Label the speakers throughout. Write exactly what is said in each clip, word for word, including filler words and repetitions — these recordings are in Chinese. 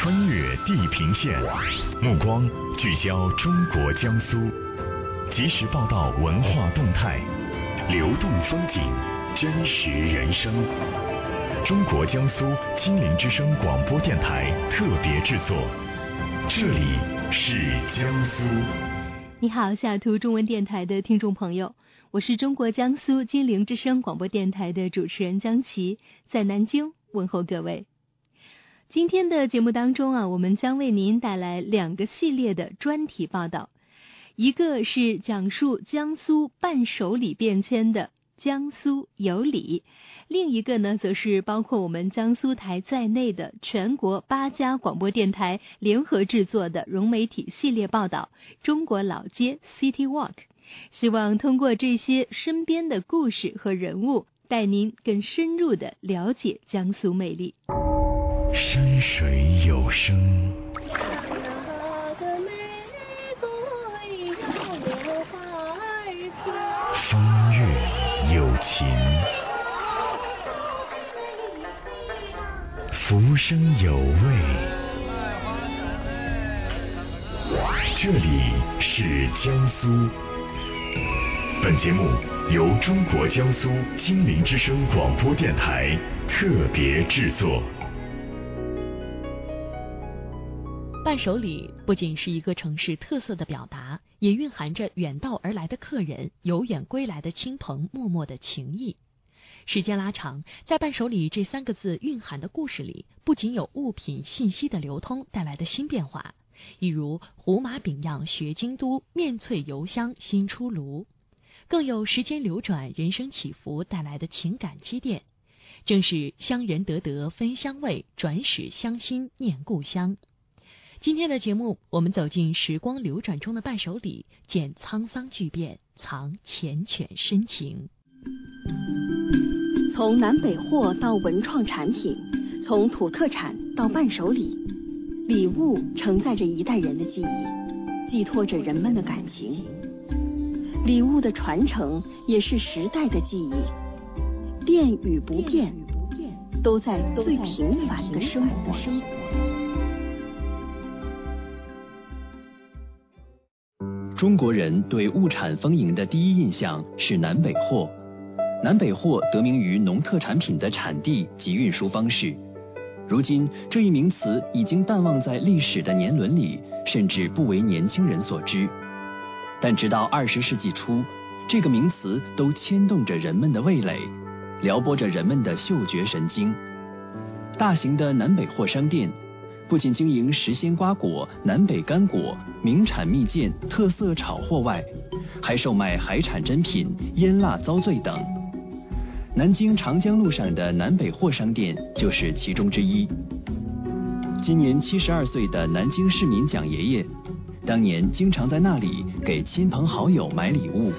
Speaker 1: 穿越地平线，目光聚焦中国江苏，及时报道文化动态，流动风景，真实人生。中国江苏金陵之声广播电台特别制作，这里是江苏。
Speaker 2: 你好，下图中文电台的听众朋友，我是中国江苏金陵之声广播电台的主持人江琪，在南京问候各位。今天的节目当中啊，我们将为您带来两个系列的专题报道，一个是讲述江苏伴手礼变迁的江苏有礼，另一个呢，则是包括我们江苏台在内的全国八家广播电台联合制作的融媒体系列报道中国老街 City Walk， 希望通过这些身边的故事和人物，带您更深入地了解江苏魅力。
Speaker 1: 山水有声，风月有情，浮生有味。这里是江苏。本节目由中国江苏金陵之声广播电台特别制作。
Speaker 3: 伴手礼不仅是一个城市特色的表达，也蕴含着远道而来的客人、有远归来的亲朋脉脉的情谊。时间拉长，在伴手礼这三个字蕴含的故事里，不仅有物品信息的流通带来的新变化，一如胡麻饼样学京都，面脆油香新出炉，更有时间流转、人生起伏带来的情感积淀。正是乡人得得分香味，转使乡心念故乡。今天的节目，我们走进时光流转中的伴手礼，见沧桑巨变，藏缱绻深情。
Speaker 4: 从南北货到文创产品，从土特产到伴手礼，礼物承载着一代人的记忆，寄托着人们的感情。礼物的传承也是时代的记忆。变与不变，都在最平凡的生活。
Speaker 5: 中国人对物产丰盈的第一印象是南北货。南北货得名于农特产品的产地及运输方式。如今这一名词已经淡忘在历史的年轮里，甚至不为年轻人所知。但直到二十世纪初，这个名词都牵动着人们的味蕾，撩拨着人们的嗅觉神经。大型的南北货商店不仅经营时鲜瓜果、南北干果、名产蜜饯、特色炒货外，还售卖海产珍品、腌腊糟醉等。南京长江路上的南北货商店就是其中之一。今年七十二岁的南京市民蒋爷爷，当年经常在那里给亲朋好友买礼物。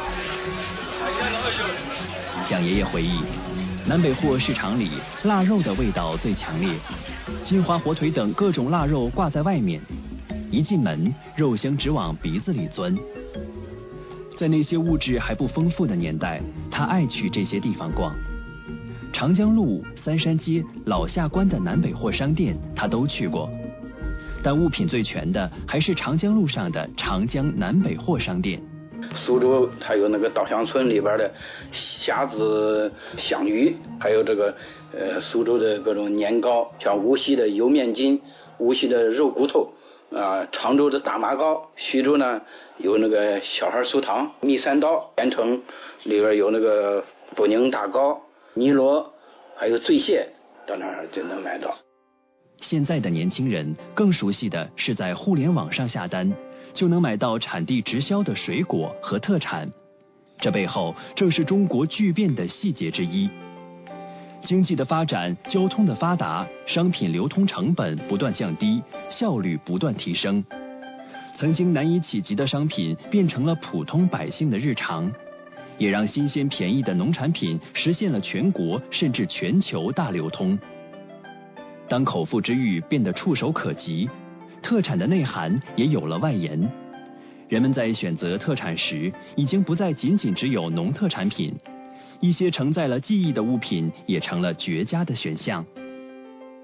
Speaker 5: 蒋爷爷回忆，南北货市场里腊肉的味道最强烈，金华火腿等各种腊肉挂在外面，一进门肉香直往鼻子里钻。在那些物质还不丰富的年代，他爱去这些地方逛。长江路、三山街、老下关的南北货商店他都去过，但物品最全的还是长江路上的长江南北货商店。
Speaker 6: 苏州它有那个稻香村里边的虾子、香鱼，还有这个呃苏州的各种年糕，像无锡的油面筋、无锡的肉骨头啊、常州的大麻糕，徐州呢有那个小孩酥糖、蜜三刀，盐城里边有那个阜宁大糕、尼罗，还有醉蟹，到那儿就能买到。
Speaker 5: 现在的年轻人更熟悉的是在互联网上下单就能买到产地直销的水果和特产，这背后正是中国巨变的细节之一。经济的发展、交通的发达，商品流通成本不断降低，效率不断提升。曾经难以企及的商品变成了普通百姓的日常，也让新鲜便宜的农产品实现了全国甚至全球大流通。当口腹之欲变得触手可及，特产的内涵也有了外延。人们在选择特产时，已经不再仅仅只有农特产品，一些承载了记忆的物品也成了绝佳的选项。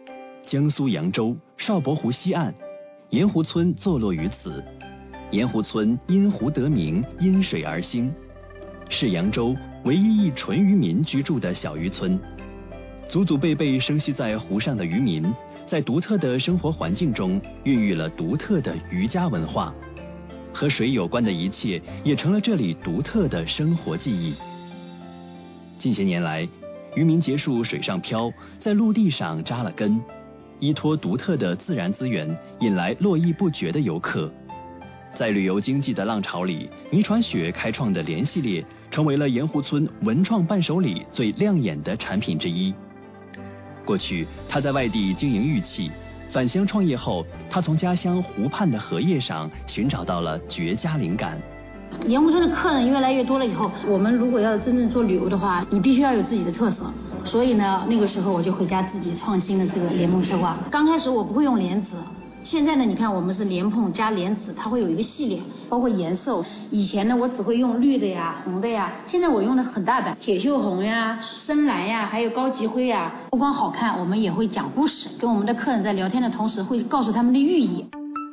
Speaker 5: 江苏扬州邵伯湖西岸，盐湖村坐落于此。盐湖村因湖得名，因水而兴，是扬州唯一一纯渔民居住的小渔村。祖祖辈辈生息在湖上的渔民，在独特的生活环境中孕育了独特的渔家文化，和水有关的一切也成了这里独特的生活记忆。近些年来，渔民结束水上漂，在陆地上扎了根，依托独特的自然资源，引来络绎不绝的游客。在旅游经济的浪潮里，倪传雪开创的莲系列成为了盐湖村文创伴手礼最亮眼的产品之一。过去他在外地经营玉器，返乡创业后，他从家乡湖畔的荷叶上寻找到了绝佳灵感。
Speaker 7: 盐湖村的客人越来越多了以后，我们如果要真正做旅游的话，你必须要有自己的特色。所以呢，那个时候我就回家自己创新了这个莲梦策划。刚开始我不会用莲子，现在呢，你看我们是莲蓬加莲子，它会有一个系列，包括颜色。以前呢，我只会用绿的呀、红的呀，现在我用的很大胆，铁锈红呀、深蓝呀，还有高级灰呀。不光好看，我们也会讲故事，跟我们的客人在聊天的同时，会告诉他们的寓意。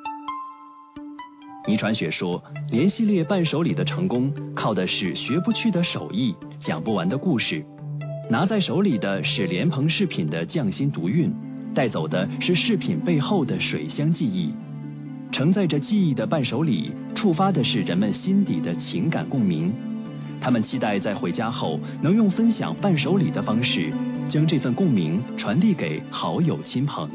Speaker 5: 倪传雪说，莲系列伴手礼的成功靠的是学不去的手艺，讲不完的故事。拿在手里的是莲蓬饰品的匠心独运，带走的是饰品背后的水乡记忆。承载着记忆的伴手礼，触发的是人们心底的情感共鸣。他们期待在回家后能用分享伴手礼的方式，将这份共鸣传递给好友亲朋。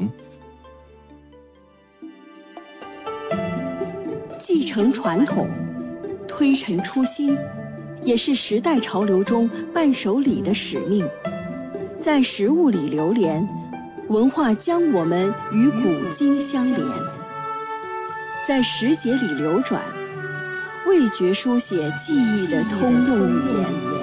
Speaker 4: 继承传统，推陈出新，也是时代潮流中伴手礼的使命。在食物里流连，文化将我们与古今相连；在时节里流转，味觉书写记忆的通用语言。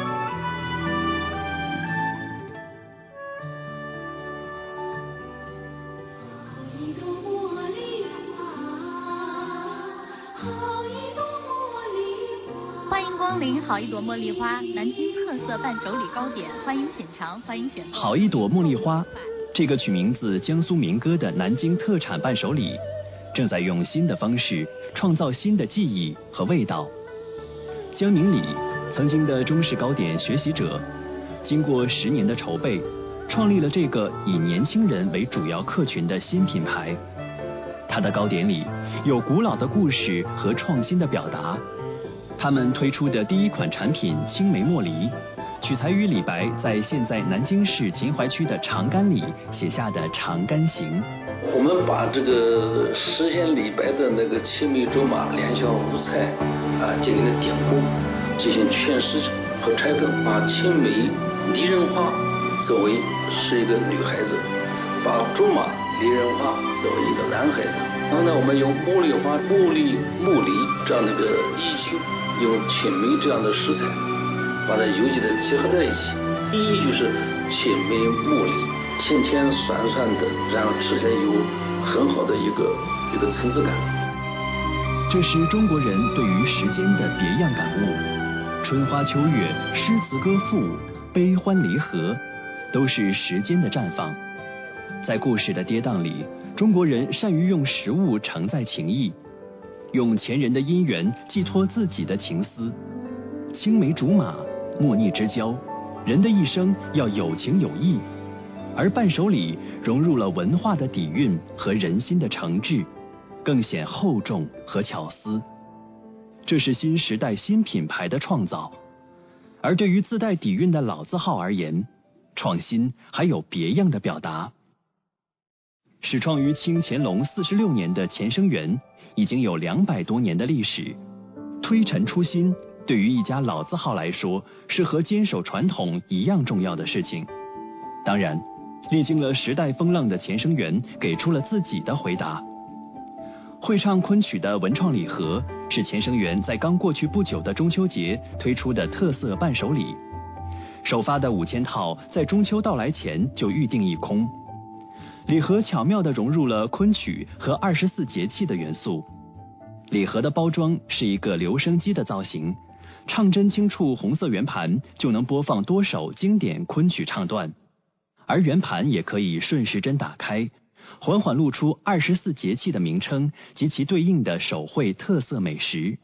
Speaker 2: 好一朵茉莉花，南京特色伴手礼糕点，欢迎品尝，欢迎选购。
Speaker 5: 好一朵茉莉花，这个取名自江苏民歌的南京特产伴手礼，正在用新的方式创造新的记忆和味道。江明礼，曾经的中式糕点学习者，经过十年的筹备，创立了这个以年轻人为主要客群的新品牌。它的糕点里有古老的故事和创新的表达。他们推出的第一款产品青梅茉梨，取材于李白在现在南京市秦淮区的长干里写下的《长干行》。
Speaker 6: 我们把这个实现李白的那个青梅竹马两小无猜啊这个典故进行诠释和拆分，把青梅离人花作为是一个女孩子，把竹马离人花作为一个男孩子。然后呢，我们用茉莉花、茉莉、木梨这样的一个依据，用青梅这样的食材，把它有机的结合在一起。第一就是青梅茉莉，甜甜酸酸的，然后吃起来有很好的一个一个层次感。
Speaker 5: 这是中国人对于时间的别样感悟。春花秋月，诗词歌赋，悲欢离合，都是时间的绽放。在故事的跌宕里，中国人善于用食物承载情谊，用前人的姻缘寄托自己的情思。青梅竹马，莫逆之交，人的一生要有情有义。而伴手礼融入了文化的底蕴和人心的诚挚，更显厚重和巧思。这是新时代新品牌的创造。而对于自带底蕴的老字号而言，创新还有别样的表达。始创于清乾隆四十六年的钱生园已经有两百多年的历史。推陈出新对于一家老字号来说，是和坚守传统一样重要的事情。当然，历经了时代风浪的钱生园给出了自己的回答。会唱昆曲的文创礼盒是钱生园在刚过去不久的中秋节推出的特色伴手礼，首发的五千套在中秋到来前就预定一空。礼盒巧妙地融入了昆曲和二十四节气的元素。礼盒的包装是一个留声机的造型，唱针轻触红色圆盘就能播放多首经典昆曲唱段，而圆盘也可以顺时针打开， 缓缓露出二十四节气的名称及其对应的手绘特色美食。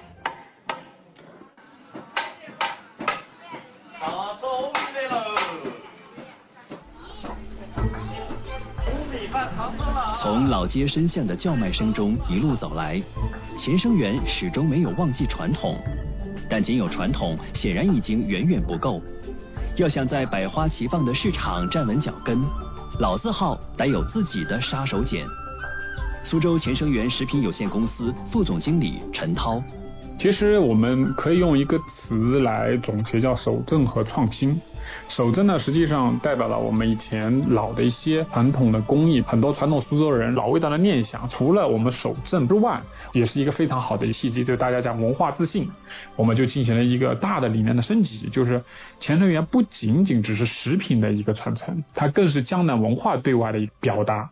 Speaker 5: 从老街深巷的叫卖声中一路走来，钱生源始终没有忘记传统，但仅有传统显然已经远远不够。要想在百花齐放的市场站稳脚跟，老字号得有自己的杀手锏。苏州钱生源食品有限公司副总经理陈涛。
Speaker 8: 其实我们可以用一个词来总结，叫守正和创新。守正呢，实际上代表了我们以前老的一些传统的工艺，很多传统苏州人老味道的念想。除了我们守正之外，也是一个非常好的契机，就大家讲文化自信，我们就进行了一个大的理念的升级，就是钱生源不仅仅只是食品的一个传承，它更是江南文化对外的一个表达。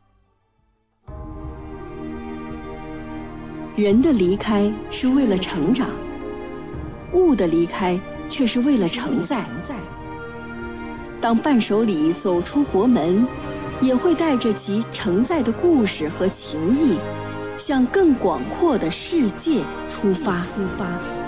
Speaker 4: 人的离开是为了成长，物的离开却是为了承载。当伴手礼走出国门，也会带着其承载的故事和情谊，向更广阔的世界出发。出发。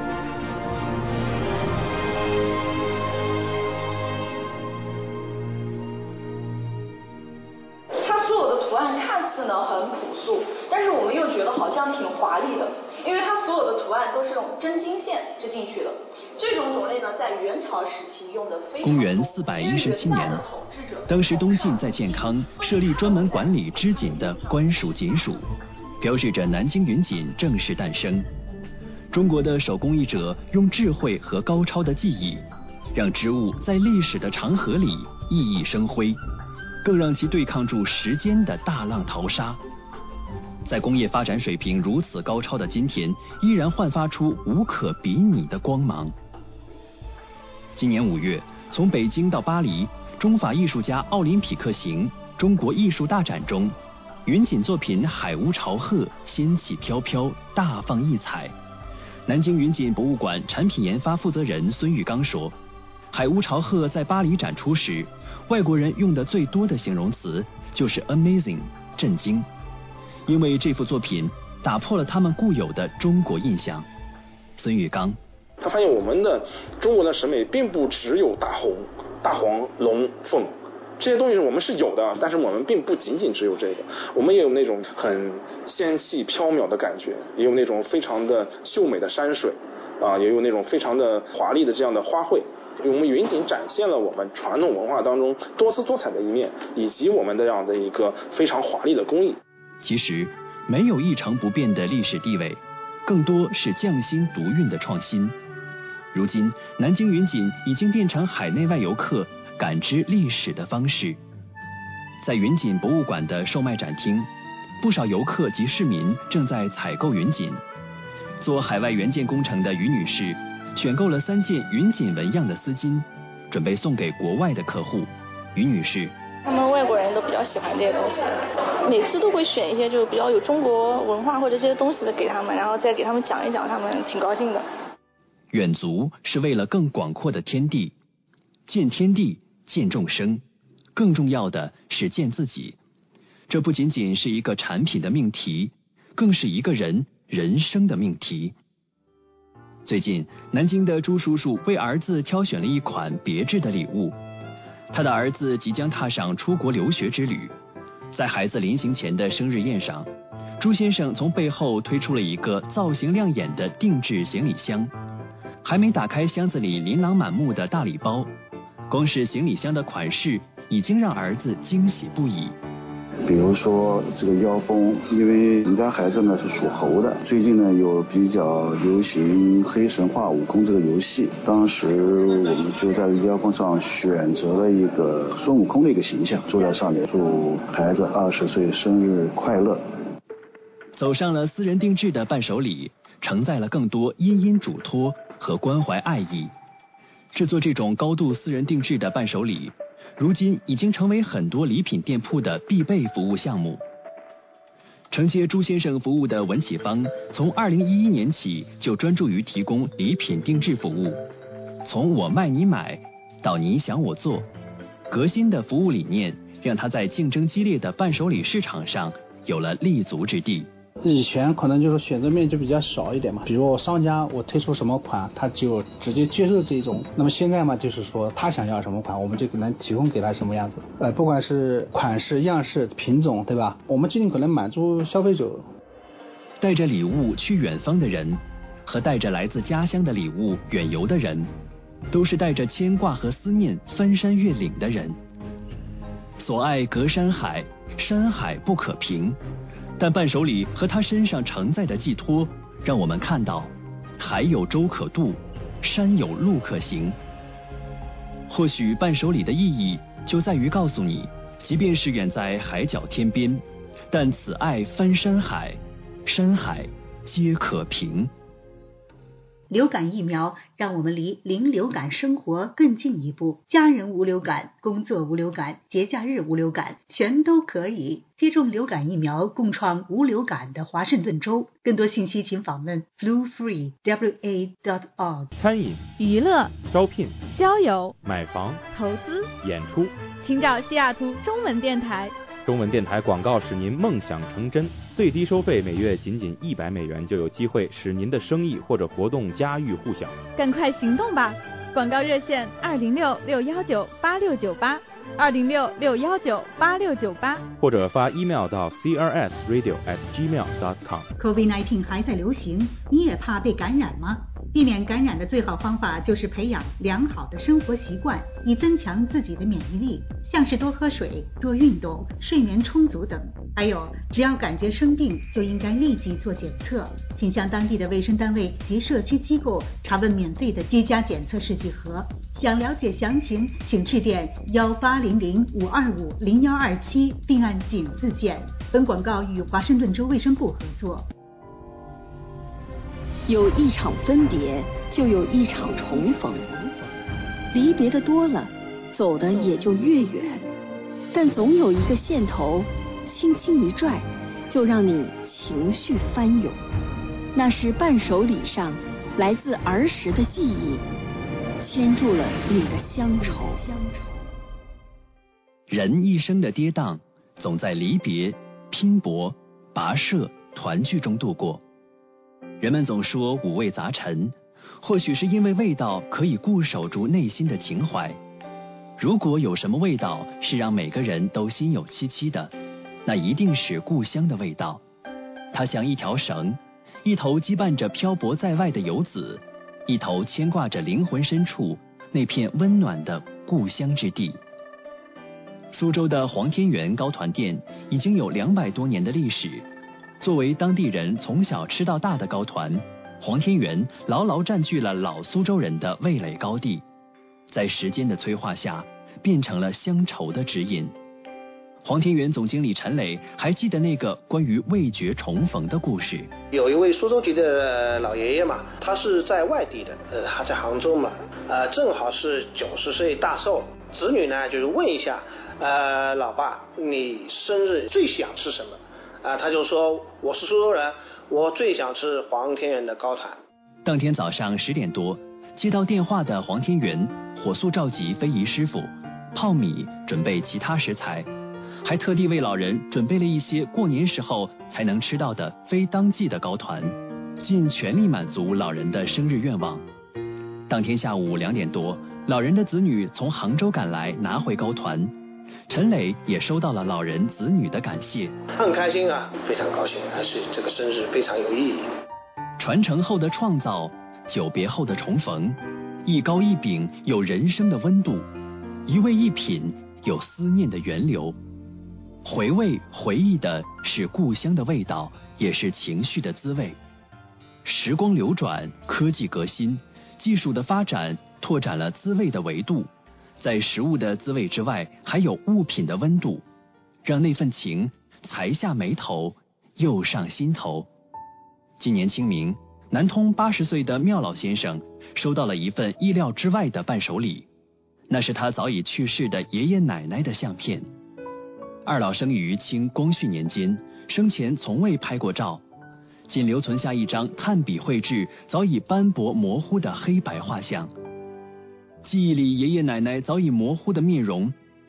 Speaker 9: 它所有的图案看似呢很朴素，但是我们又觉得好像挺华丽的，因为它所有的图案都是用真金线织进去的。这种种类呢，在元朝时期用的非常多。
Speaker 5: 公元四百一十七年，当时东晋在建康设立专门管理织锦的官署锦署，标志着南京云锦正式诞生。中国的手工艺者用智慧和高超的技艺，让织物在历史的长河里熠熠生辉，更让其对抗住时间的大浪淘沙。在工业发展水平如此高超的今天，依然焕发出无可比拟的光芒。今年五月，从北京到巴黎，中法艺术家奥林匹克行中国艺术大展中，云锦作品《海屋朝鹤》仙气飘飘，大放异彩。南京云锦博物馆产品研发负责人孙玉刚说，海屋朝鹤在巴黎展出时，外国人用的最多的形容词就是 amazing 震惊，因为这幅作品打破了他们固有的中国印象。孙玉刚，
Speaker 10: 他发现我们的中国的审美并不只有大红、大黄、龙、凤这些东西，我们是有的，但是我们并不仅仅只有这个，我们也有那种很仙气飘渺的感觉，也有那种非常的秀美的山水啊，也有那种非常的华丽的这样的花卉。我们云锦展现了我们传统文化当中多姿多彩的一面，以及我们的这样的一个非常华丽的工艺。
Speaker 5: 其实没有一成不变的历史地位，更多是匠心独运的创新。如今南京云锦已经变成海内外游客感知历史的方式。在云锦博物馆的售卖展厅，不少游客及市民正在采购云锦。做海外援建工程的于女士选购了三件云锦纹样的丝巾，准备送给国外的客户。于女士，
Speaker 11: 他们外国人都比较喜欢这些东西，每次都会选一些就比较有中国文化或者这些东西的给他们，然后再给他们讲一讲，他们挺高兴的。
Speaker 5: 远足是为了更广阔的天地，见天地，见众生，更重要的是见自己。这不仅仅是一个产品的命题，更是一个人人生的命题。最近，南京的朱叔叔为儿子挑选了一款别致的礼物。他的儿子即将踏上出国留学之旅，在孩子临行前的生日宴上，朱先生从背后推出了一个造型亮眼的定制行李箱。还没打开箱子里琳琅满目的大礼包，光是行李箱的款式已经让儿子惊喜不已。
Speaker 12: 比如说这个腰封，因为人家孩子呢是属猴的，最近呢有比较流行黑神话悟空这个游戏，当时我们就在腰封上选择了一个孙悟空的一个形象，坐在上面，祝孩子二十岁生日快乐。
Speaker 5: 走上了私人定制的伴手礼，承载了更多殷殷嘱托和关怀爱意。制作这种高度私人定制的伴手礼，如今已经成为很多礼品店铺的必备服务项目。承接朱先生服务的文启芳，从二零一一年起就专注于提供礼品定制服务，从我卖你买到你想我做，革新的服务理念让他在竞争激烈的伴手礼市场上有了立足之地。
Speaker 13: 以前可能就是选择面就比较少一点嘛，比如我商家我推出什么款，他就直接接受这种。那么现在嘛，就是说他想要什么款，我们就可能提供给他什么样子。呃，不管是款式、样式、品种，对吧？我们尽可能满足消费者。
Speaker 5: 带着礼物去远方的人，和带着来自家乡的礼物远游的人，都是带着牵挂和思念翻山越岭的人。所爱隔山海，山海不可平。但伴手礼和他身上承载的寄托，让我们看到海有舟可渡，山有路可行。或许伴手礼的意义就在于告诉你，即便是远在海角天边，但此爱翻山海，山海皆可平。
Speaker 14: 流感疫苗让我们离零流感生活更进一步，家人无流感，工作无流感，节假日无流感，全都可以接种流感疫苗，共创无流感的华盛顿州。更多信息请访问 flu free w a dot org。
Speaker 15: 餐饮、
Speaker 16: 娱乐、
Speaker 15: 招聘、
Speaker 16: 交友、
Speaker 15: 买房、
Speaker 16: 投资、
Speaker 15: 演出，
Speaker 16: 请找西雅图中文电台。
Speaker 15: 中文电台广告使您梦想成真，最低收费每月仅仅一百美元，就有机会使您的生意或者活动家喻户晓。
Speaker 16: 赶快行动吧！广告热线二零六六幺九八六九八，二零六六幺九八六九八，
Speaker 15: 或者发 email 到 c r s radio at gmail dot com。
Speaker 14: COVID 十九 还在流行，你也怕被感染吗？避免感染的最好方法就是培养良好的生活习惯，以增强自己的免疫力，像是多喝水、多运动、睡眠充足等。还有，只要感觉生病，就应该立即做检测，请向当地的卫生单位及社区机构查问免费的居家检测试剂盒。想了解详情，请致电幺八零零五二五零幺二七，并按井字键。本广告与华盛顿州卫生部合作。
Speaker 4: 有一场分别，就有一场重逢。离别的多了，走的也就越远。但总有一个线头，轻轻一拽，就让你情绪翻涌。那是伴手礼上来自儿时的记忆，牵住了你的乡愁。
Speaker 5: 人一生的跌宕，总在离别、拼搏、跋涉、团聚中度过。人们总说五味杂陈，或许是因为味道可以固守住内心的情怀。如果有什么味道是让每个人都心有戚戚的，那一定是故乡的味道。它像一条绳，一头羁绊着漂泊在外的游子，一头牵挂着灵魂深处那片温暖的故乡之地。苏州的黄天源糕团店已经有两百多年的历史。作为当地人从小吃到大的糕团，黄天源牢牢占据了老苏州人的味蕾高地，在时间的催化下，变成了乡愁的指引。黄天源总经理陈磊还记得那个关于味觉重逢的故事。
Speaker 17: 有一位苏州籍的老爷爷嘛，他是在外地的，呃，他在杭州嘛，呃，正好是九十岁大寿，子女呢就是问一下，呃，老爸，你生日最想吃什么？啊，他就说我是苏州人，我最想吃黄天源的糕团。
Speaker 5: 当天早上十点多，接到电话的黄天源火速召集非遗师傅、泡米，准备其他食材，还特地为老人准备了一些过年时候才能吃到的非当季的糕团，尽全力满足老人的生日愿望。当天下午两点多，老人的子女从杭州赶来拿回糕团。陈磊也收到了老人子女的感谢，
Speaker 17: 很开心啊，非常高兴，而且这个生日非常有意义。
Speaker 5: 传承后的创造，久别后的重逢，一糕一饼有人生的温度，一味一品有思念的源流。回味回忆的是故乡的味道，也是情绪的滋味。时光流转，科技革新，技术的发展拓展了滋味的维度。在食物的滋味之外，还有物品的温度，让那份情才下眉头，又上心头。今年清明，南通八十岁的妙老先生收到了一份意料之外的伴手礼，那是他早已去世的爷爷奶奶的相片。二老生于清光绪年间，生前从未拍过照，仅留存下一张炭笔绘制、早已斑驳模糊的黑白画像。记忆里爷爷奶奶早已模糊的面容，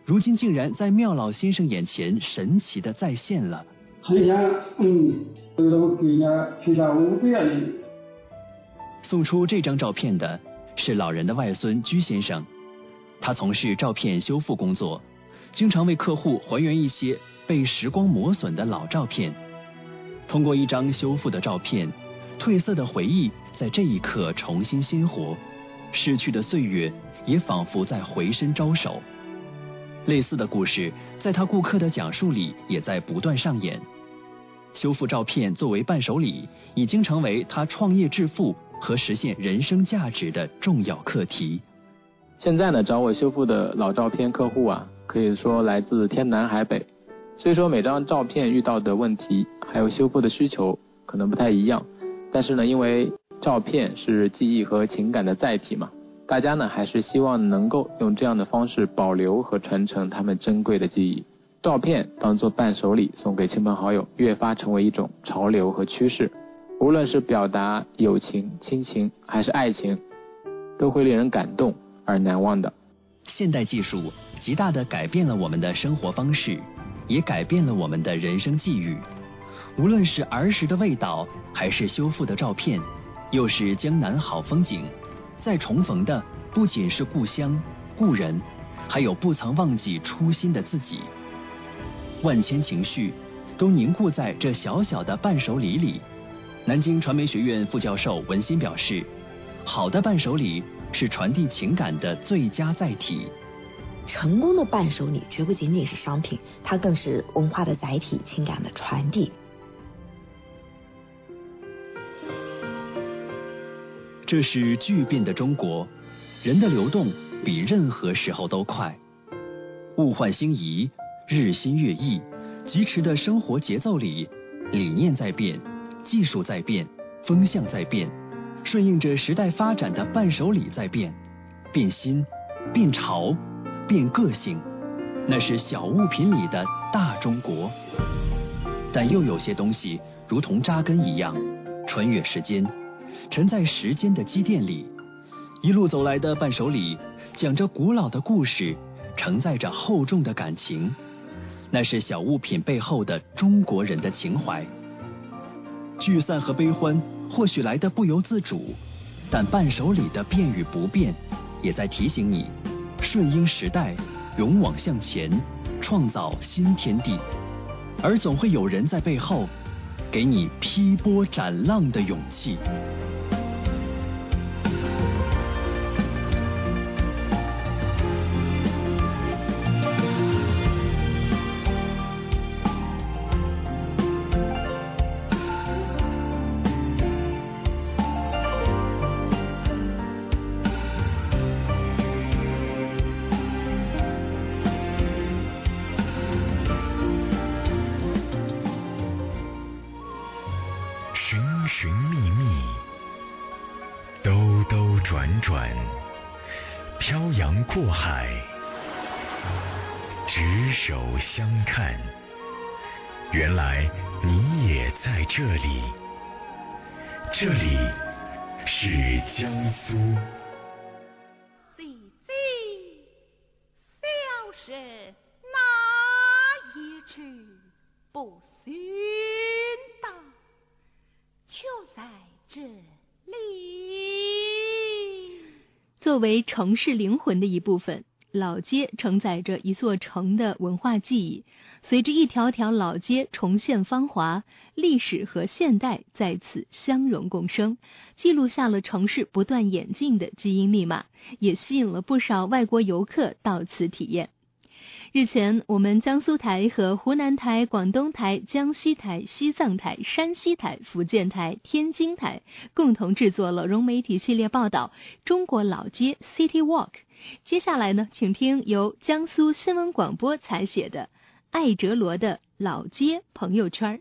Speaker 5: 如今竟然在妙老先生眼前神奇的再现了。
Speaker 18: 很像嗯，都给人家去下五个月里。
Speaker 5: 送出这张照片的是老人的外孙居先生，他从事照片修复工作，经常为客户还原一些被时光磨损的老照片。通过一张修复的照片，褪色的回忆在这一刻重新鲜活，逝去的岁月也仿佛在回身招手。类似的故事在他顾客的讲述里也在不断上演。修复照片作为伴手礼，已经成为他创业致富和实现人生价值的重要课题。
Speaker 19: 现在呢，找我修复的老照片客户啊，可以说来自天南海北。虽说每张照片遇到的问题还有修复的需求可能不太一样，但是呢，因为照片是记忆和情感的载体嘛，大家呢还是希望能够用这样的方式保留和传承他们珍贵的记忆。照片当作伴手礼送给亲朋好友，越发成为一种潮流和趋势。无论是表达友情、亲情还是爱情，都会令人感动而难忘的。
Speaker 5: 现代技术极大地改变了我们的生活方式，也改变了我们的人生际遇。无论是儿时的味道，还是修复的照片，又是江南好风景，再重逢的不仅是故乡、故人，还有不曾忘记初心的自己。万千情绪都凝固在这小小的伴手礼里。南京传媒学院副教授文心表示，好的伴手礼是传递情感的最佳载体。
Speaker 20: 成功的伴手礼绝不仅仅是商品，它更是文化的载体，情感的传递。
Speaker 5: 这是巨变的中国，人的流动比任何时候都快，物换星移，日新月异，疾驰的生活节奏里，理念在变，技术在变，风向在变，顺应着时代发展的伴手礼在变，变新，变潮，变个性，那是小物品里的大中国。但又有些东西如同扎根一样，穿越时间，沉在时间的积淀里。一路走来的伴手礼，讲着古老的故事，承载着厚重的感情，那是小物品背后的中国人的情怀。聚散和悲欢或许来得不由自主，但伴手礼的变与不变，也在提醒你顺应时代，勇往向前，创造新天地。而总会有人在背后给你劈波斩浪的勇气。
Speaker 1: 寻觅觅，兜兜转转，漂洋过海，执手相看。原来你也在这里，这里是江苏。
Speaker 21: 姐姐，小生哪一处不寻到？就在这里。
Speaker 2: 作为城市灵魂的一部分，老街承载着一座城的文化记忆，随着一条条老街重现芳华，历史和现代在此相融共生，记录下了城市不断演进的基因密码，也吸引了不少外国游客到此体验。日前，我们江苏台和湖南台、广东台、江西台、西藏台、山西台、福建台、天津台共同制作了融媒体系列报道《中国老街 City Walk》。接下来呢，请听由江苏新闻广播采写的艾哲罗的老街朋友圈。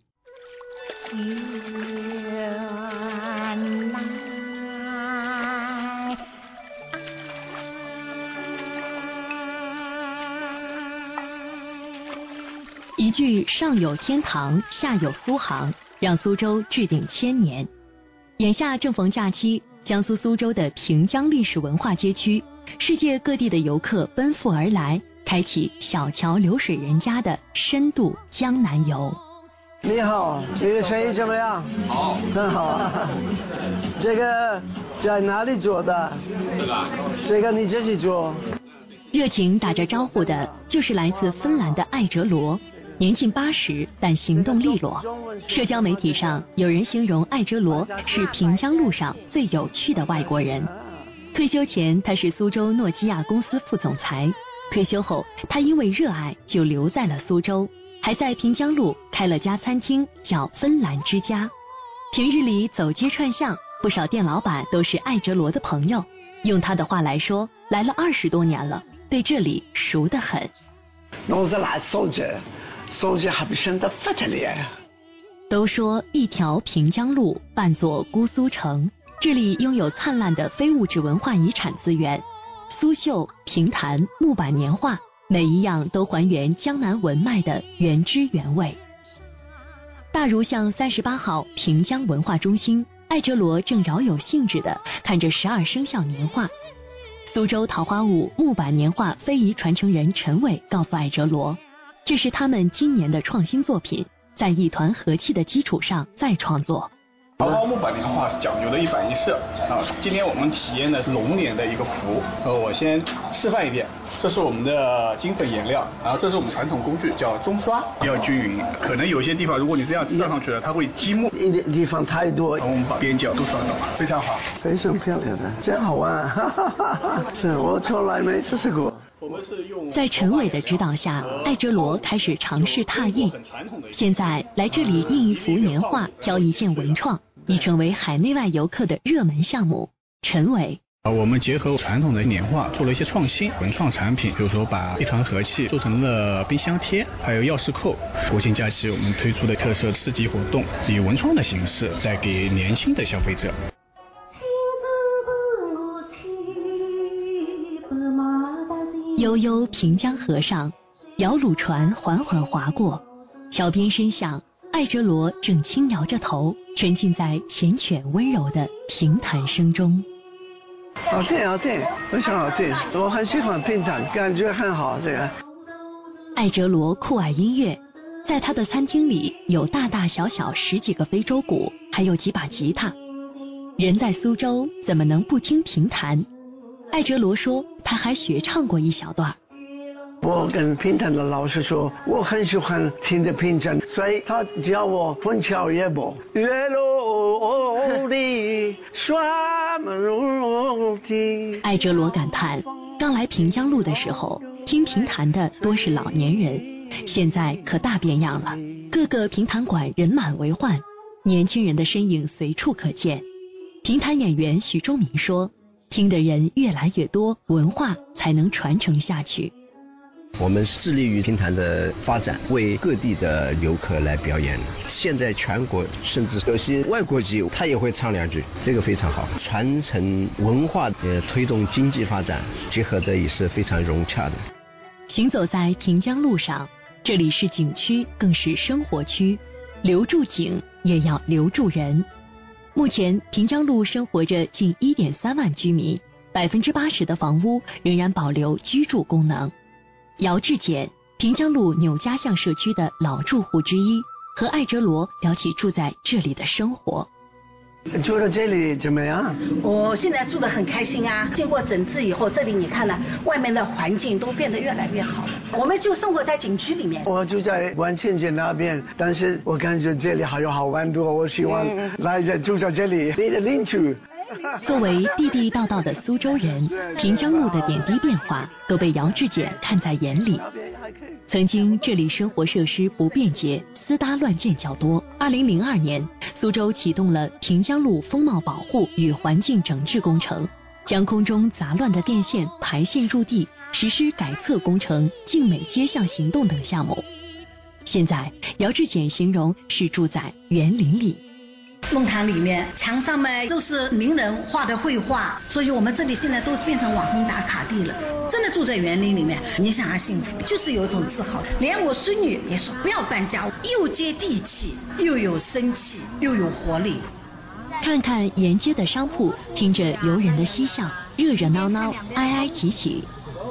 Speaker 3: 一句上有天堂，下有苏杭，让苏州置顶千年。眼下正逢假期，江苏苏州的平江历史文化街区，世界各地的游客奔赴而来， 开启小桥流水人家的深度江南游。
Speaker 7: 你好，你的生意怎么样？
Speaker 22: 好，
Speaker 7: 很好。这个在哪里做的？
Speaker 22: 这个，
Speaker 7: 这个你自己做。
Speaker 3: 热情打着招呼的就是来自芬兰的艾哲罗，年近八十，但行动利落。社交媒体上有人形容艾哲罗是平江路上最有趣的外国人。退休前他是苏州诺基亚公司副总裁，退休后他因为热爱就留在了苏州，还在平江路开了家餐厅叫芬兰之家。平日里走街串巷，不少店老板都是艾哲罗的朋友。用他的话来说，来了二十多年了，对这里熟得很。
Speaker 7: 我是来收集，收集还不显得不得了。
Speaker 3: 都说一条平江路，半座姑苏城，这里拥有灿烂的非物质文化遗产资源，苏绣、评弹、木板年画，每一样都还原江南文脉的原汁原味。大如巷三十八号平江文化中心，艾哲罗正饶有兴致地看着十二生肖年画。苏州桃花坞木板年画非遗传承人陈伟告诉艾哲罗，这是他们今年的创新作品，在一团和气的基础上再创作。
Speaker 22: 桃花木板年画是讲究的一板一色啊，今天我们体验的是龙年的一个福。呃，我先示范一遍，这是我们的金粉颜料，然后这是我们传统工具叫中刷，比较均匀。可能有些地方如果你这样上上去了，它会积木。
Speaker 7: 一点地方太多，
Speaker 22: 我们把边角都刷到，非常好，
Speaker 7: 非常漂亮的，真好玩，哈哈哈哈！是我从来没试试过。
Speaker 3: 在陈伟的指导下，艾哲罗开始尝试拓印。现在来这里印一幅年画，挑一件文创，已成为海内外游客的热门项目。陈伟。
Speaker 22: 啊，我们结合传统的年画做了一些创新文创产品，比如说把一团和气做成了冰箱贴，还有钥匙扣。国庆假期我们推出的特色市集活动，以文创的形式带给年轻的消费者。
Speaker 3: 悠悠平江河上，摇橹船缓缓划过，桥边声响，艾哲罗正轻摇着头，沉浸在缱绻温柔的评弹声中。
Speaker 7: 好听好听，非常好听，我很喜欢评弹，感觉很好。这个
Speaker 3: 艾哲罗酷爱音乐，在他的餐厅里有大大小小十几个非洲鼓，还有几把吉他。人在苏州，怎么能不听评弹？艾哲罗说，他还学唱过一小段。
Speaker 7: 我跟评弹的老师说，我很喜欢听的评弹，所以他教我混桥夜泊，月落的刷门的。
Speaker 3: 艾哲罗感叹，刚来平江路的时候，听评弹的多是老年人，现在可大变样了，各个评弹馆人满为患，年轻人的身影随处可见。评弹演员许忠明说，听的人越来越多，文化才能传承下去。
Speaker 23: 我们致力于评弹的发展，为各地的游客来表演。现在全国甚至有些外国籍，他也会唱两句，这个非常好。传承文化，呃，推动经济发展，结合的也是非常融洽的。
Speaker 3: 行走在平江路上，这里是景区，更是生活区，留住景，也要留住人。目前平江路生活着近 一点三万居民，百分之八十的房屋仍然保留居住功能。姚志简，平江路纽家巷社区的老住户之一，和艾哲罗聊起住在这里的生活。
Speaker 7: 住在这里怎么样？
Speaker 24: 我现在住得很开心啊！经过整治以后，这里你看了，外面的环境都变得越来越好了。我们就生活在景区里面。
Speaker 7: 我住在万庆街那边，但是我感觉这里还有好玩多，我希望来这住在这里，你的邻居。
Speaker 3: 作为地地道道的苏州人，平江路的点滴变化都被姚志简看在眼里。曾经这里生活设施不便捷，私搭乱建较多。二零零二年，苏州启动了平江路风貌保护与环境整治工程，将空中杂乱的电线排线入地，实施改侧工程、静美街巷行动等项目。现在，姚志简形容是住在园林里。
Speaker 24: 弄堂里面墙上面都是名人画的绘画，所以我们这里现在都是变成网红打卡地了。真的住在园林里面，你想要幸福，就是有种自豪。连我孙女也说不要搬家，又接地气，又有生气，又有活力。
Speaker 3: 看看沿街的商铺，听着游人的嬉笑，热热闹闹，挨挨挤挤。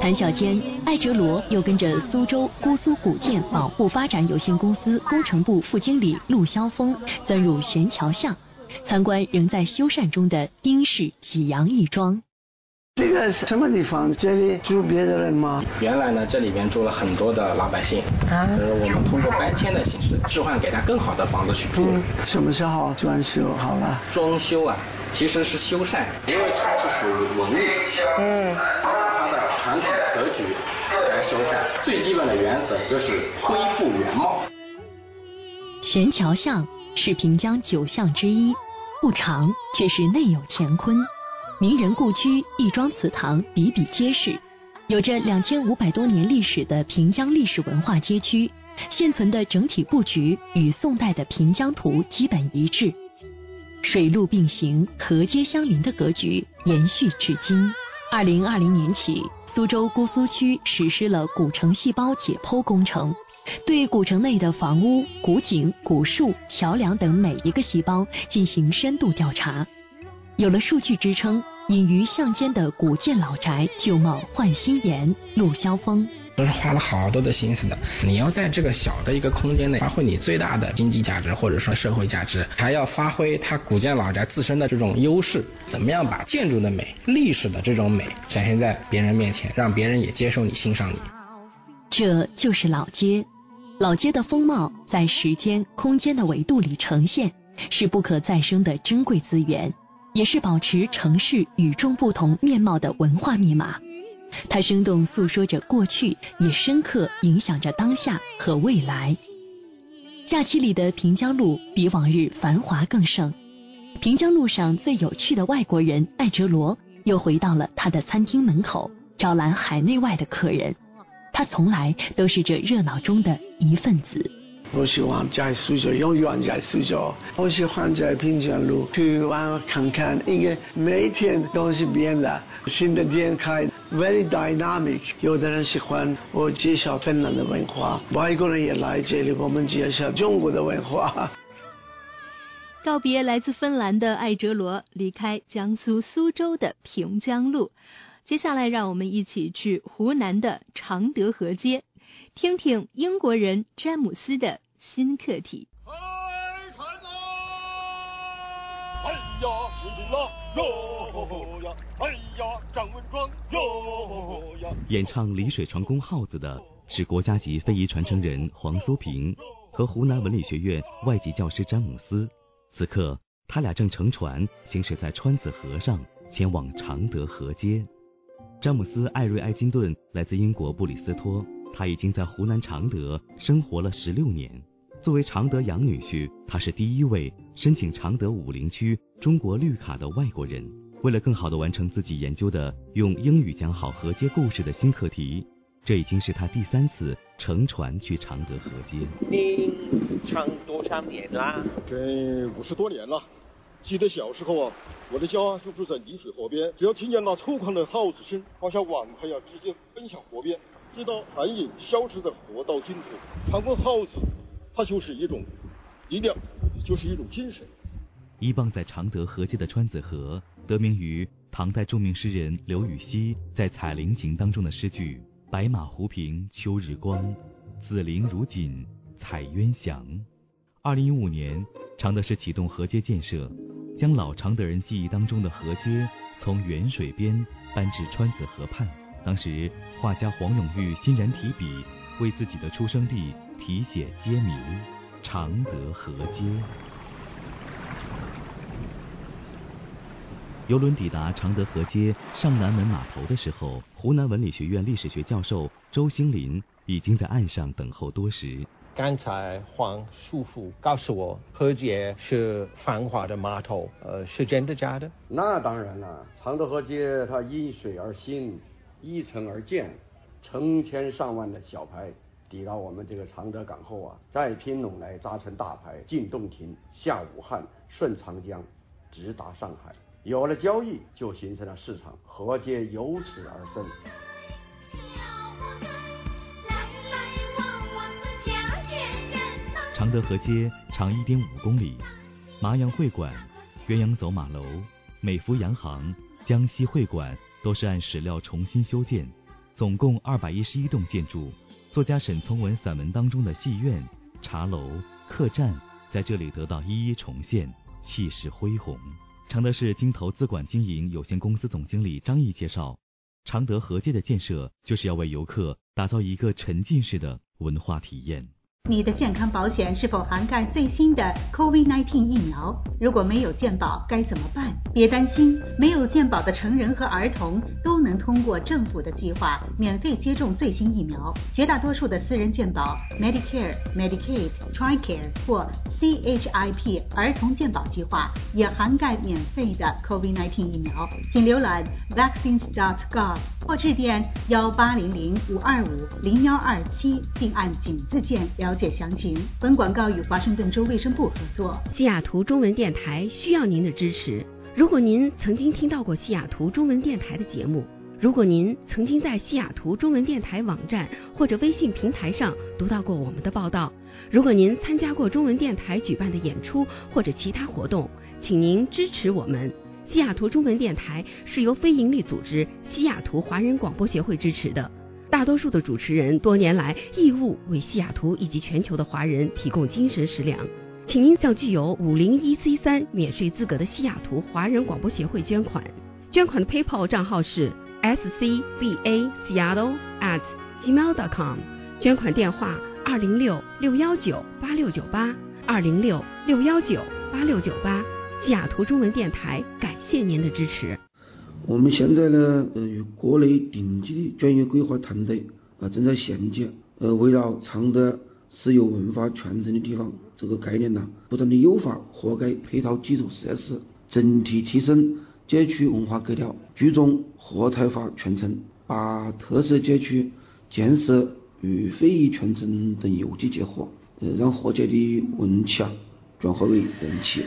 Speaker 3: 谈笑间，艾哲罗又跟着苏州姑苏古建保护发展有限公司工程部副经理陆霄峰钻入悬桥巷，参观仍在修缮中的丁氏济阳义庄。
Speaker 7: 这个什么地方？这里住别的人吗？
Speaker 6: 原来呢，这里边住了很多的老百姓，啊，呃，我们通过搬迁的形式置换给他更好的房子去住。
Speaker 7: 嗯，什么时候装修好了？
Speaker 6: 装修啊，其实是修缮，因为它是属于文物，嗯，它的传统格局来修缮，最基本的原则就是恢复原貌。
Speaker 3: 悬桥巷是平江九巷之一，不长，却是内有乾坤。名人故居、义庄祠堂比比皆是，有着两千五百多年历史的平江历史文化街区，现存的整体布局与宋代的平江图基本一致，水陆并行、河街相邻的格局延续至今。二零二零年起，苏州姑苏区实施了古城细胞解剖工程，对古城内的房屋、古井、古树、桥梁等每一个细胞进行深度调查。有了数据支撑，隐于巷间的古建老宅旧貌换新颜。陆霄峰
Speaker 6: 都是花了好多的心思的，你要在这个小的一个空间内发挥你最大的经济价值或者说社会价值，还要发挥它古建老宅自身的这种优势，怎么样把建筑的美、历史的这种美展现在别人面前，让别人也接受你、欣赏你。
Speaker 3: 这就是老街，老街的风貌在时间、空间的维度里呈现，是不可再生的珍贵资源，也是保持城市与众不同面貌的文化密码。它生动诉说着过去，也深刻影响着当下和未来。假期里的平江路比往日繁华更盛，平江路上最有趣的外国人艾哲罗又回到了他的餐厅门口，招揽海内外的客人。他从来都是这热闹中的一份子。
Speaker 7: 我喜欢在苏州，永远在苏州。我喜欢在平江路去玩看看，因为每天都是变的，新的店开 ，very dynamic。有的人喜欢我介绍芬兰的文化，外国人也来这里，我们介绍中国的文化。
Speaker 2: 告别来自芬兰的艾哲罗，离开江苏苏州的平江路，接下来让我们一起去湖南的常德河街，听听英国人詹姆斯的新课题。
Speaker 8: 哎呀，士兵了哟呀！哎呀，站稳桩哟呀！
Speaker 9: 演唱《丽水船工号子》的是国家级非遗传承人黄苏平和湖南文理学院外籍教师詹姆斯。此刻，他俩正乘船行驶在川子河上，前往常德河街。詹姆斯·艾瑞埃金顿来自英国布里斯托，他已经在湖南常德生活了十六年。作为常德洋女婿，他是第一位申请常德武陵区中国绿卡的外国人。为了更好地完成自己研究的用英语讲好河街故事的新课题，这已经是他第三次乘船去常德河街。
Speaker 10: 您唱多少年了？
Speaker 8: 这五十多年了。记得小时候啊，我的家就住在丽水河边，只要听见那粗犷的号子声，放下碗筷呀，直接奔向河边，直到寒饮消失在河道尽头。唱过号子，它就是一种力量，也就是一种精神。
Speaker 9: 依傍在常德河街的川子河，得名于唐代著名诗人刘禹锡在《采菱行》当中的诗句：白马湖平秋日光，紫菱如锦采鸳翔。二零一五年，常德市启动河街建设，将老常德人记忆当中的河街从沅水边搬至川子河畔。当时，画家黄永玉欣然提笔，为自己的出生地题写街名常德河街。游轮抵达常德河街上南门码头的时候，湖南文理学院历史学教授周兴林已经在岸上等候多时。
Speaker 25: 刚才黄叔父告诉我，河街是繁华的码头，呃，是真的假的？
Speaker 26: 那当然了，常德河街它依水而兴，依城而建，成千上万的小排抵达我们这个常德港后啊，再拼拢来扎成大排，进洞庭，下武汉，顺长江，直达上海。有了交易，就形成了市场，河街由此而生。
Speaker 9: 常德河街长一点五公里，麻阳会馆、鸳鸯走马楼、美孚洋行、江西会馆都是按史料重新修建， 总共二百一十一栋建筑。作家沈从文散文当中的戏院、茶楼、客栈在这里得到一一重现，气势恢宏。常德市经投资管经营有限公司总经理张毅介绍，常德河街的建设就是要为游客打造一个沉浸式的文化体验。
Speaker 11: 你的健康保险是否涵盖最新的 COVID 十九 疫苗？如果没有健保该怎么办？别担心，没有健保的成人和儿童都能通过政府的计划免费接种最新疫苗。绝大多数的私人健保 Medicare、Medicaid、TRICARE 或 C H I P 儿童健保计划也涵盖免费的 COVID 十九 疫苗。请浏览 vaccines dot gov 或致电幺八零零五二五零幺二七，并按井字键了解详情。本广告与华盛顿州卫生部合作。
Speaker 12: 西雅图中文电台需要您的支持。如果您曾经听到过西雅图中文电台的节目，如果您曾经在西雅图中文电台网站或者微信平台上读到过我们的报道，如果您参加过中文电台举办的演出或者其他活动，请您支持我们。西雅图中文电台是由非营利组织西雅图华人广播协会支持的。大多数的主持人多年来义务为西雅图以及全球的华人提供精神食粮，请您向具有五零一 C 三免税资格的西雅图华人广播协会捐款。捐款的 PayPal 账号是 s c b a seattle at gmail dot com， 捐款电话二零六六幺九八六九八二零六六幺九八六九八。西雅图中文电台感谢您的支持。
Speaker 18: 我们现在呢，呃，与国内顶级的专业规划团队啊、呃、正在衔接，呃，围绕常德是有文化传承的地方这个概念呢，不断的优化活该配套基础设施，整体提升街区文化格调，注重活态化传承，把特色街区建设与非遗传承等有机结合，呃，让活街的文气啊转化为人气。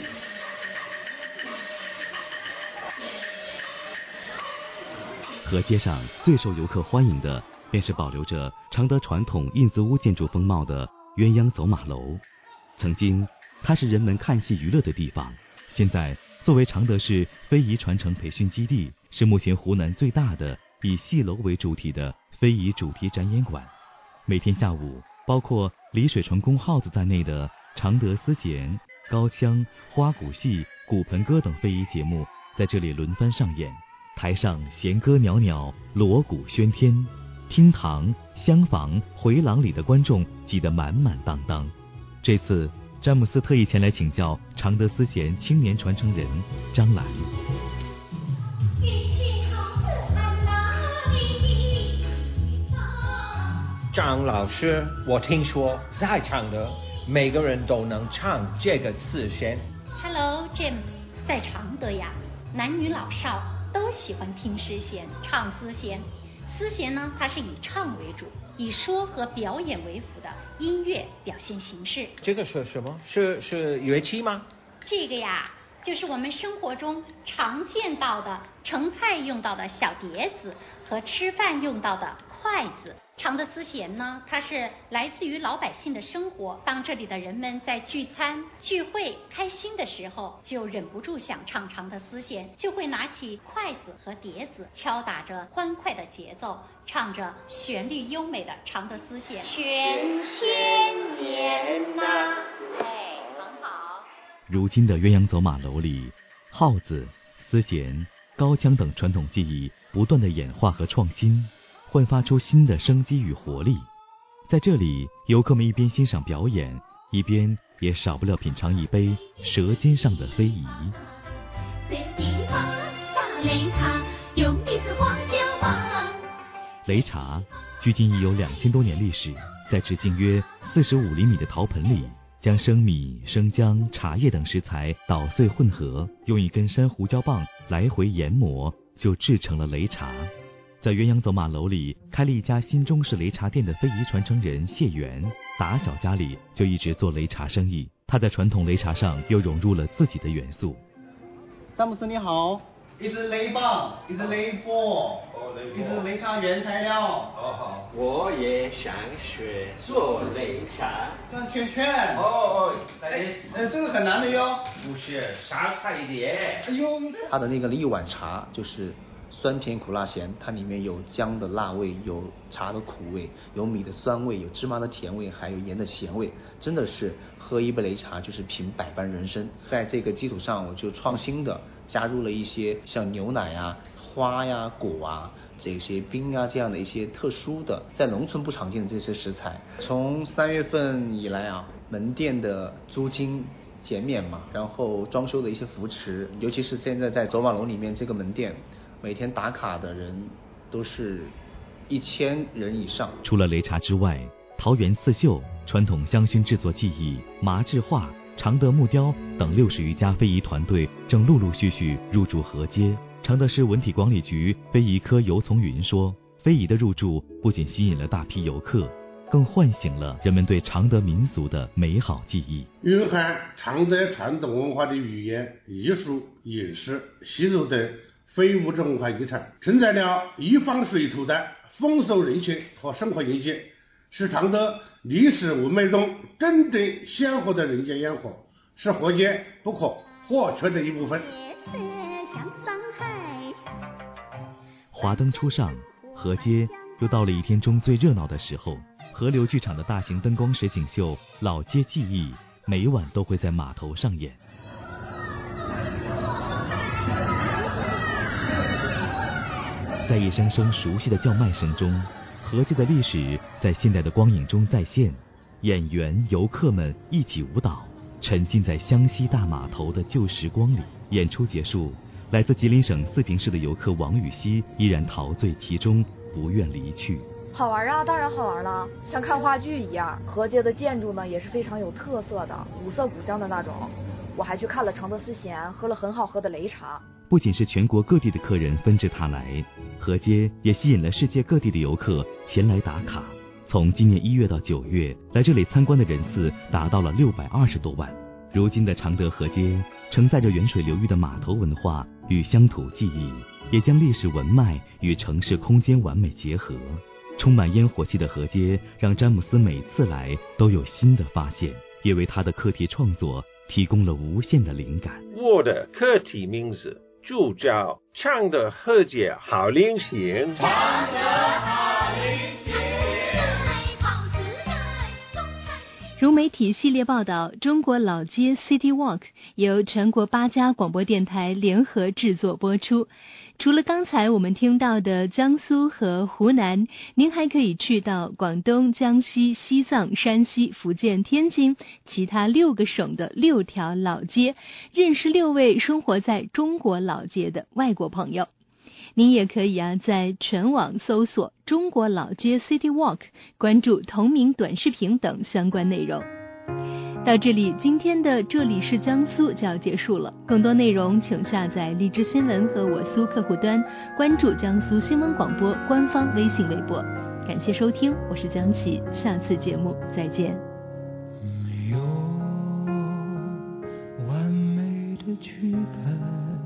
Speaker 9: 河街上最受游客欢迎的便是保留着常德传统印字屋建筑风貌的鸳鸯走马楼。曾经它是人们看戏娱乐的地方，现在作为常德市非遗传承培训基地，是目前湖南最大的以戏楼为主题的非遗主题展演馆。每天下午，包括李水传宫号子在内的常德丝弦、高腔、花鼓戏、骨盆歌等非遗节目在这里轮番上演。台上弦歌袅袅，锣鼓喧天，厅堂、厢房、回廊里的观众挤得满满当当。这次詹姆斯特意前来请教常德丝弦青年传承人张兰。
Speaker 10: 张老师，我听说在常德每个人都能唱这个丝弦。
Speaker 21: Hello James， 在常德呀，男女老少都喜欢听诗弦，唱丝弦。丝弦呢，它是以唱为主，以说和表演为辅的音乐表现形式。
Speaker 10: 这个是什么？是是乐器吗？
Speaker 21: 这个呀，就是我们生活中常见到的盛菜用到的小碟子和吃饭用到的筷子。常德丝弦呢，它是来自于老百姓的生活。当这里的人们在聚餐、聚会、开心的时候，就忍不住想唱常德丝弦，就会拿起筷子和碟子，敲打着欢快的节奏，唱着旋律优美的常德丝弦。全千年呐、啊，哎，很好。
Speaker 9: 如今的鸳鸯走马楼里，号子、丝弦、高腔等传统技艺不断的演化和创新，焕发出新的生机与活力。在这里，游客们一边欣赏表演，一边也少不了品尝一杯舌尖上的非遗。擂茶距今已有两千多年历史，在直径约四十五厘米的陶盆里，将生米、生姜、茶叶等食材捣碎混合，用一根山胡椒棒来回研磨，就制成了擂茶。在鸳鸯走马楼里开了一家新中式擂茶店的非遗传承人谢元，打小家里就一直做擂茶生意。他在传统擂茶上又融入了自己的元素。
Speaker 13: 詹姆斯你好，一支擂棒，一支擂钵，一支擂茶原材料。
Speaker 10: 哦好，我也想学做擂茶。
Speaker 13: 转圈圈。
Speaker 10: 哦哦，
Speaker 13: 哎，呃，这个很难的哟。
Speaker 10: 不是，少菜一点。
Speaker 13: 哎呦，
Speaker 14: 他的那个一碗茶就是
Speaker 4: 酸甜苦辣咸，它里面有姜的辣味，有茶的苦味，有米的酸味，有芝麻的甜味，还有盐的咸味，真的是喝一杯擂茶就是品百般人生。在这个基础上，我就创新的加入了一些像牛奶啊、花呀、果啊、这些冰啊这样的一些特殊的在农村不常见的这些食材。从三月份以来啊，门店的租金减免嘛，然后装修的一些扶持，尤其是现在在走马楼里面这个门店，每天打卡的人都是一千人以上。
Speaker 9: 除了擂茶之外，桃园刺绣、传统香薰制作技艺、麻制画、常德木雕等六十余家非遗团队正陆陆续续入驻河街。常德市文体管理局非遗科尤从云说，非遗的入驻不仅吸引了大批游客，更唤醒了人们对常德民俗的美好记忆，
Speaker 14: 蕴含常德传统文化的语言、艺术、饮食、习俗等非物质文化遗产，承载了一方水土的丰收人情和生活印记，是常德历史文明中真正鲜活的人间烟火，是河街不可或缺的一部分。
Speaker 9: 华灯初上，河街又到了一天中最热闹的时候。河流剧场的大型灯光实景秀《老街记忆》每晚都会在码头上演。在一声声熟悉的叫卖声中，河街的历史在现代的光影中再现，演员、游客们一起舞蹈，沉浸在湘西大码头的旧时光里。演出结束，来自吉林省四平市的游客王雨熙依然陶醉其中，不愿离去。
Speaker 15: 好玩啊，当然好玩了，像看话剧一样。河街的建筑呢也是非常有特色的，古色古香的那种。我还去看了常德丝弦，喝了很好喝的擂茶。
Speaker 9: 不仅是全国各地的客人纷至沓来，河街也吸引了世界各地的游客前来打卡。从今年一月到九月，来这里参观的人次达到了六百二十多万。如今的常德河街承载着远水流域的码头文化与乡土记忆，也将历史文脉与城市空间完美结合。充满烟火气的河街让詹姆斯每次来都有新的发现，也为他的课题创作提供了无限的灵感。
Speaker 16: 我的课题名字就叫常德河街好旅行。常德好旅行。
Speaker 2: 如媒体系列报道，中国老街 City Walk 由全国八家广播电台联合制作播出。除了刚才我们听到的江苏和湖南，您还可以去到广东、江西、西藏、山西、福建、天津其他六个省的六条老街，认识六位生活在中国老街的外国朋友。您也可以啊，在全网搜索中国老街 City Walk， 关注同名短视频等相关内容。到这里，今天的这里是江苏就要结束了。更多内容请下载荔枝新闻和我苏客户端，关注江苏新闻广播官方微信微博。感谢收听，我是江琪，下次节目再见。
Speaker 17: 没有完美的剧本，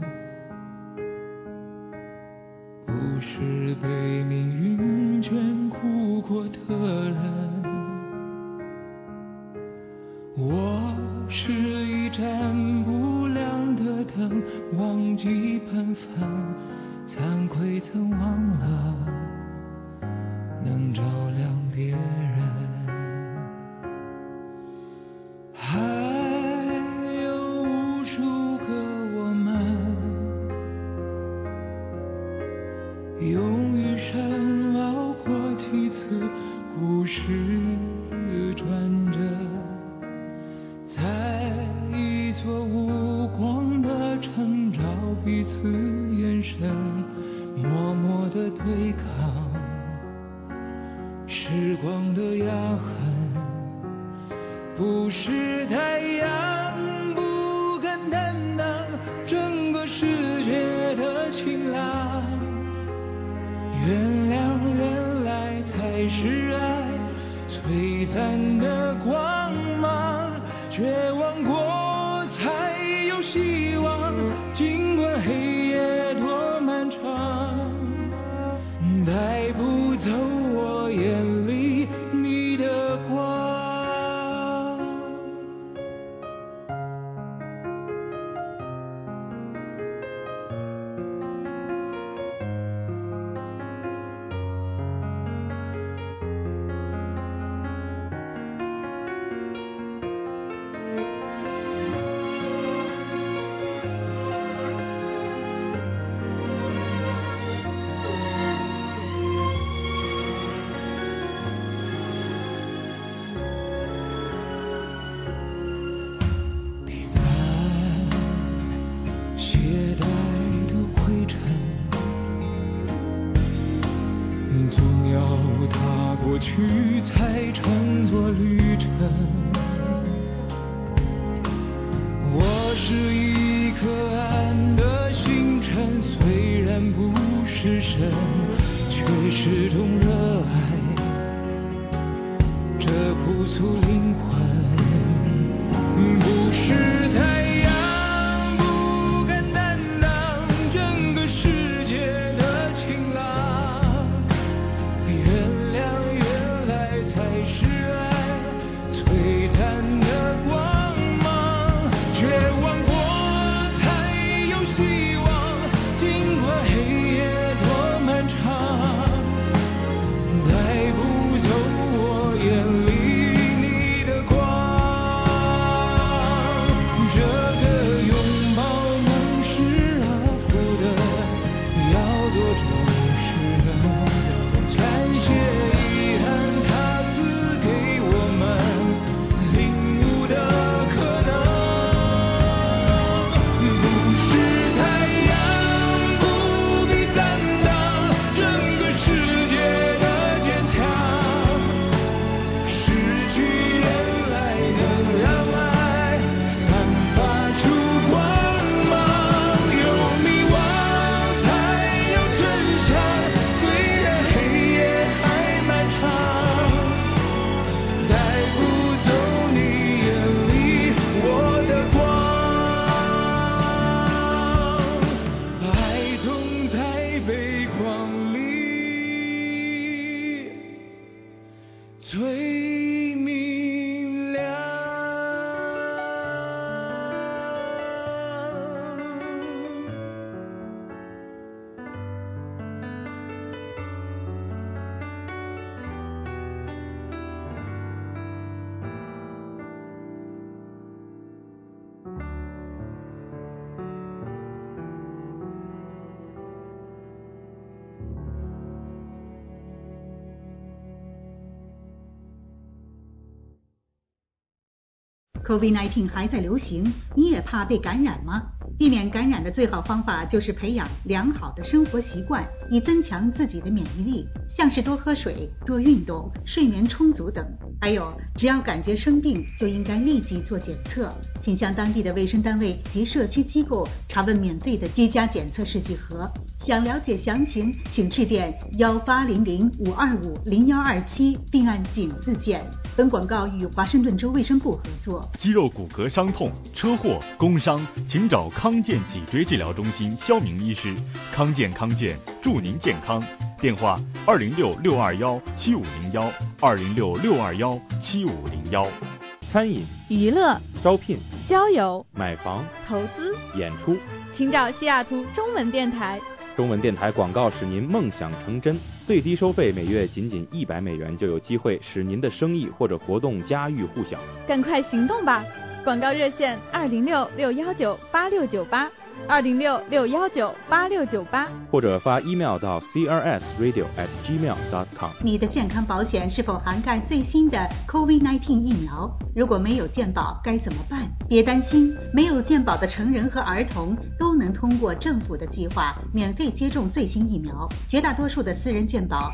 Speaker 17: 不是被命运眷顾过的人。我是一盏不亮的灯，忘记喷饭，惭愧曾忘了能照亮别人。还有无数个我们，用余生熬过几次故事转折，在一座无光的城找彼此眼神，默默的对抗时光的压痕。不是太阳不敢担当整个世界的晴朗，原谅原来才是爱璀璨的光芒，绝望过才有希望，尽管黑夜多漫长，带不走我眼里你的光。 是一颗暗的星辰，虽然不是神，却始终热爱这朴素灵魂。不是太阳不敢担当整个世界的晴朗，原谅原来才是爱璀璨的光芒，绝望过才有希望，尽管黑夜多漫长，带不走我眼里你的光。这个拥抱能是爱后的，要多重视呢？感谢遗憾，它赐给我们领悟的可能。不是太阳不必担当整个世界的坚强，失去原来能让爱散发出光芒。有迷惘才有真相，虽然黑夜还漫长，带不走你眼里我的光。爱总在悲狂里最明亮。
Speaker 11: COVID 十九 还在流行，你也怕被感染吗？避免感染的最好方法就是培养良好的生活习惯，以增强自己的免疫力，像是多喝水、多运动、睡眠充足等。还有，只要感觉生病，就应该立即做检测，请向当地的卫生单位及社区机构查问免费的居家检测试剂盒。想了解详情，请致电幺八零零五二五零幺二七，并按井字键。本广告与华盛顿州卫生部合作。
Speaker 1: 肌肉骨骼伤痛、车祸、工伤，请找康健脊椎治疗中心肖明医师。康健康健，祝您健康。电话二零六六二幺七五零幺二零六六二幺七五零幺。
Speaker 5: 餐饮、
Speaker 19: 娱乐、
Speaker 5: 招聘、
Speaker 19: 交友、
Speaker 5: 买房、
Speaker 19: 投资、
Speaker 5: 演出，
Speaker 19: 请找西雅图中文电台。
Speaker 5: 中文电台广告使您梦想成真，最低收费每月仅仅一百美元，就有机会使您的生意或者活动家喻户晓。
Speaker 19: 赶快行动吧！广告热线二零六六幺九八六九八，二零六六幺九八六九八，
Speaker 5: 或者发 email 到 c r s radio at gmail dot com。
Speaker 11: 你的健康保险是否涵盖最新的 COVID 十九 疫苗？如果没有健保该怎么办？别担心，没有健保的成人和儿童都能通过政府的计划免费接种最新疫苗。绝大多数的私人健保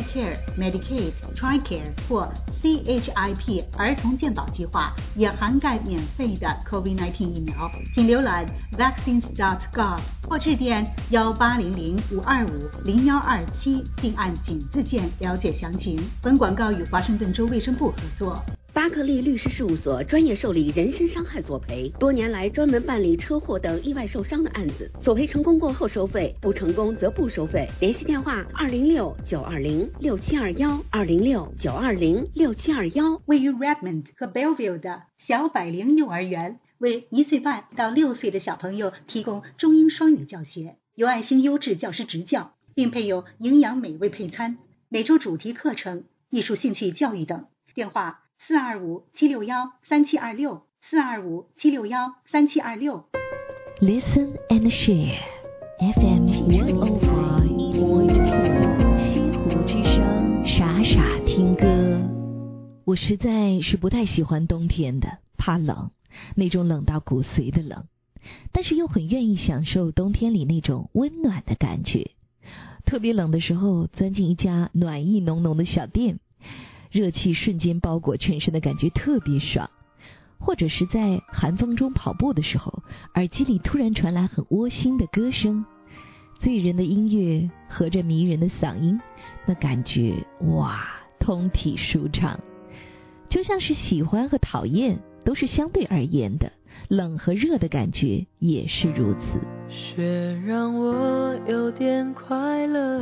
Speaker 11: Medicare、Medicaid、TRICARE 或 C H I P 儿童健保计划也涵盖免费的 COVID 十九 疫苗。请浏览 vaccines dot gov 或致电幺八零零五二五零幺二七，并按井字键了解详情。本广告与华盛顿州卫生部合作。
Speaker 12: 巴克利律师事务所专业受理人身伤害索赔，多年来专门办理车祸等意外受伤的案子，索赔成功过后收费，不成功则不收费。联系电话二零六九二零六七二幺二零六九二零六七二幺。
Speaker 11: 位于 Redmond 和 Bellevue 的小百灵幼儿园为一岁半到六岁的小朋友提供中英双语教学，有爱心优质教师执教，并配有营养美味配餐，每周主题课程、艺术兴趣教育等。电话四二五七六幺三七二六，四二五七六幺三七二六。
Speaker 3: Listen and share F M one oh five point two 西湖之声，傻傻听歌。我实在是不太喜欢冬天的，怕冷，那种冷到骨髓的冷，但是又很愿意享受冬天里那种温暖的感觉。特别冷的时候，钻进一家暖意浓浓的小店，热气瞬间包裹全身的感觉特别爽。 或者是在寒风中跑步的时候，耳机里突然传来很窝心的歌声，醉人的音乐和着迷人的嗓音，那感觉哇，通体舒畅。就像是喜欢和讨厌都是相对而言的，冷和热的感觉也是如此。
Speaker 17: 雪让我有点快乐，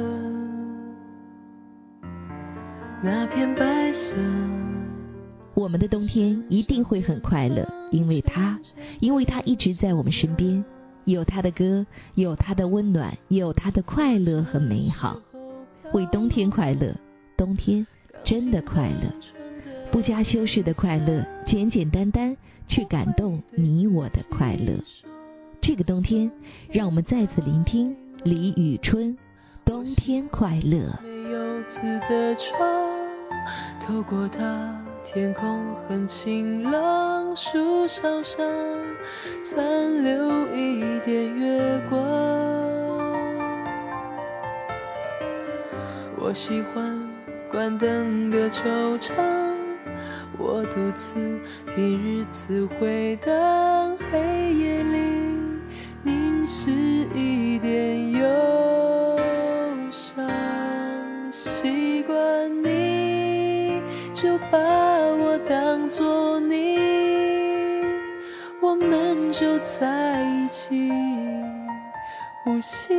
Speaker 17: 那片白色。
Speaker 3: 我们的冬天一定会很快乐，因为它，因为它一直在我们身边，有它的歌，有它的温暖，有它的快乐和美好。为冬天快乐，冬天真的快乐，不加修饰的快乐，简简单单却感动你我的快乐。这个冬天，让我们再次聆听李宇春，冬天快乐。
Speaker 17: 没有字的窗，透过它天空很晴朗，树梢上残留一点月光。我喜欢关灯的球场，我独自听日子回荡，黑夜里凝视一点忧伤。习惯你就把我当作你，我们就在一起呼吸，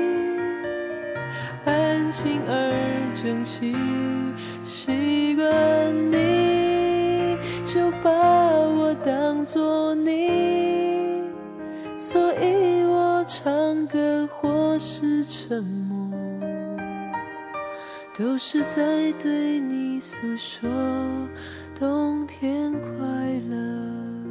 Speaker 17: 安静而整齐。习惯你就把我当作你，所以我唱歌或是沉默，都是在对你诉说冬天快乐。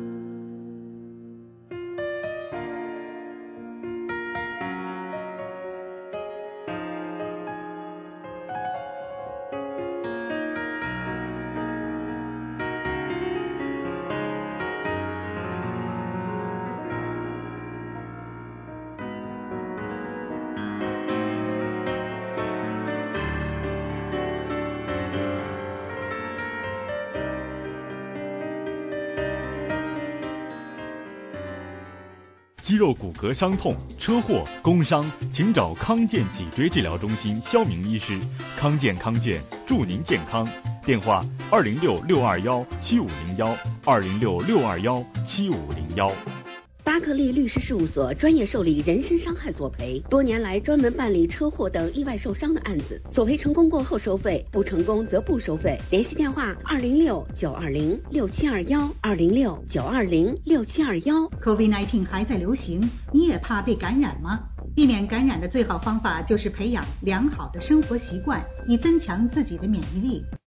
Speaker 1: 肌肉骨骼伤痛、车祸、工伤，请找康健脊椎治疗中心肖明医师。康健康健，祝您健康。电话：二零六六二幺七五零幺，二零六六二幺七五零幺。
Speaker 12: 巴克利律师事务所专业受理人身伤害索赔，多年来专门办理车祸等意外受伤的案子，索赔成功过后收费，不成功则不收费。联系电话：二零六九二零六七二幺，二零六九二零六七二幺。
Speaker 11: COVID 十九 还在流行，你也怕被感染吗？避免感染的最好方法就是培养良好的生活习惯，以增强自己的免疫力。